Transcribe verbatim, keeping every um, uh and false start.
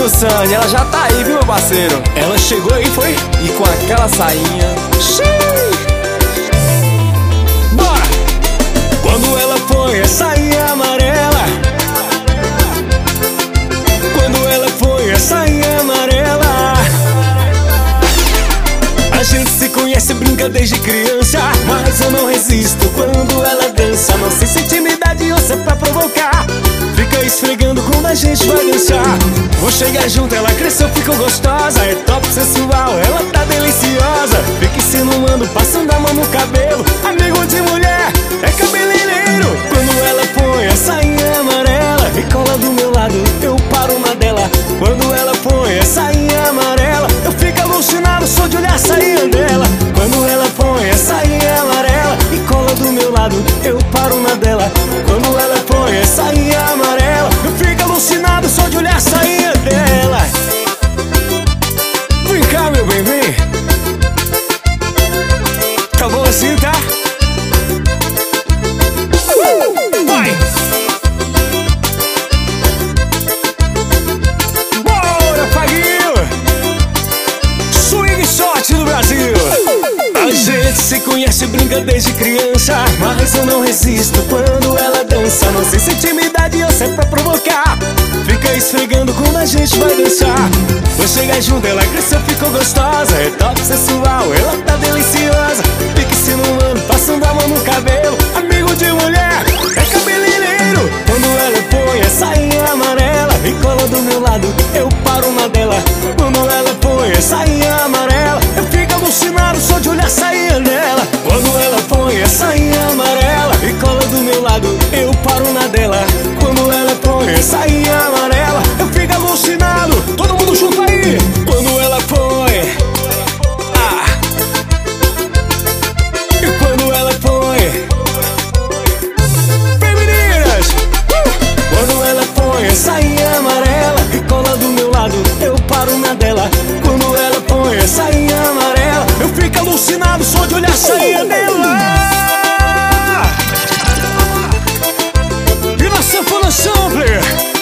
viu, Sandy? Ela já tá aí, viu, meu parceiro? Ela chegou aí, foi? E com aquela sainha. Bora! Quando ela põe a sainha amarela, quando ela põe a sainha amarela, a gente se conhece, brinca desde criança, mas eu não resisto quando ela dança. Não sei se é intimidade ou se é pra provocar. Fica esfregando quando a gente vai dançar. Vou chegar junto, ela cresceu, ficou gostosa. É top sensual, ela tá deliciosa. Fica insinuando, passando a mão no cabelo. Amigo de mulher, é cabeleireiro. Quando ela põe a sainha amarela e cola do meu lado, eu paro na dela. Quando ela põe a sainha amarela, eu fico alucinado só de olhar a sainha dela. Quando ela põe a sainha amarela e cola do meu lado, eu paro na dela. Quando ela põe a sainha amarela, eu fico alucinado só de olhar a sainha dela. Vem cá, meu bem, vem. Tá bom assim, tá? Vai! Bora, Faguinho! Swing shot do Brasil! A gente se conhece, brinca desde criança, mas eu não resisto quando ela dança. Não sei se é intimidade ou se é pra provocar. Fica esfregando quando a gente vai dançar. Vou chegar junto, ela cresceu, ficou gostosa. É top sensual, ela tá deliciosa. Fica insinuando, passando a mão no cabelo. Amigo de mulher, é cabeleireiro. Quando ela põe a sainha amarela e cola do meu lado, eu paro na dela. Quando ela põe a sainha amarela, eu fico alucinado só de olhar a sainha dela. Quando ela põe a sainha amarela e cola do meu lado, eu paro na dela. Quando ela põe a sainha amarela, eu fico alucinado. Todo mundo junto aí. Quando ela põe, ah, e quando ela põe, vem, meninas, uh! Quando ela põe a sainha amarela e cola do meu lado, eu paro na dela. Quando ela põe a sainha amarela, eu fico alucinado só de olhar a sainha dela. E na Sanfona Sampler,